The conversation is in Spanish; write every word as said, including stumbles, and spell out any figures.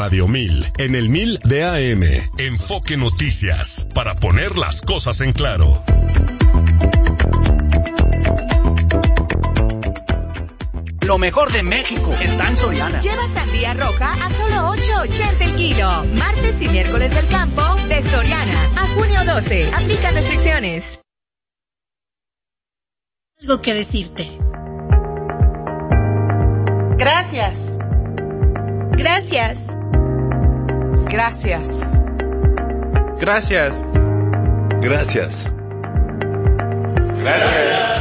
Radio mil, en el mil de A M. Enfoque Noticias, para poner las cosas en claro. Lo mejor de México está en Soriana. Lleva sandía roja a solo ocho ochenta el kilo. Martes y miércoles del campo de Soriana. A junio doce. Aplica restricciones. Algo que decirte. Gracias. Gracias. Gracias. Gracias. Gracias. Gracias.